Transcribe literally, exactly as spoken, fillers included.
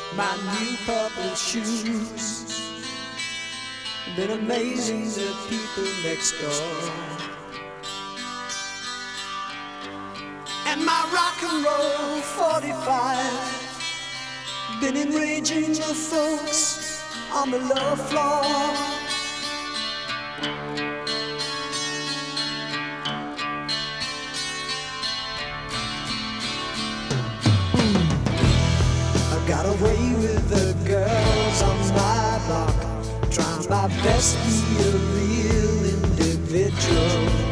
my new purple shoes. Been amazing the people next door. And my rock and roll forty-five been enraging the folks on the lower floor. I got away with the girls on my block, trying my best to be a real individual.